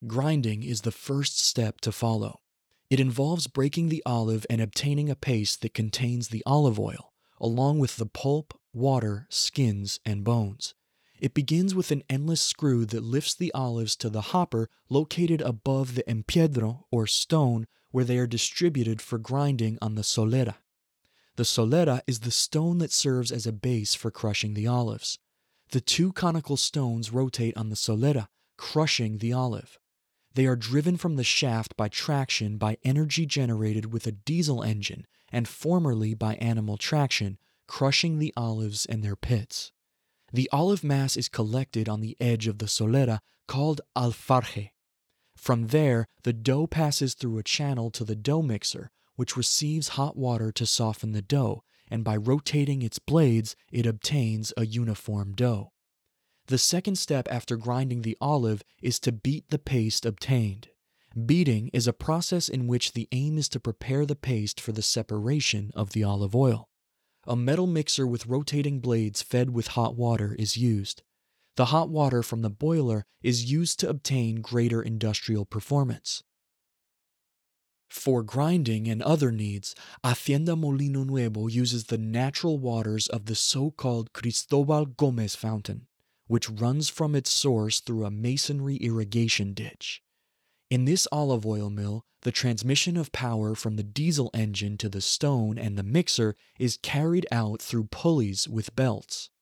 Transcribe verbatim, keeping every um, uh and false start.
Grinding is the first step to follow. It involves breaking the olive and obtaining a paste that contains the olive oil, along with the pulp, water, skins, and bones. It begins with an endless screw that lifts the olives to the hopper located above the empiedro, or stone, where they are distributed for grinding on the solera. The solera is the stone that serves as a base for crushing the olives. The two conical stones rotate on the solera, crushing the olive. They are driven from the shaft by traction by energy generated with a diesel engine and formerly by animal traction, crushing the olives in their pits. The olive mass is collected on the edge of the solera called alfarje. From there, the dough passes through a channel to the dough mixer, which receives hot water to soften the dough, and by rotating its blades, it obtains a uniform dough. The second step after grinding the olive is to beat the paste obtained. Beating is a process in which the aim is to prepare the paste for the separation of the olive oil. A metal mixer with rotating blades fed with hot water is used. The hot water from the boiler is used to obtain greater industrial performance. For grinding and other needs, Hacienda Molino Nuevo uses the natural waters of the so-called Cristobal Gomez fountain, which runs from its source through a masonry irrigation ditch. In this olive oil mill, the transmission of power from the diesel engine to the stone and the mixer is carried out through pulleys with belts.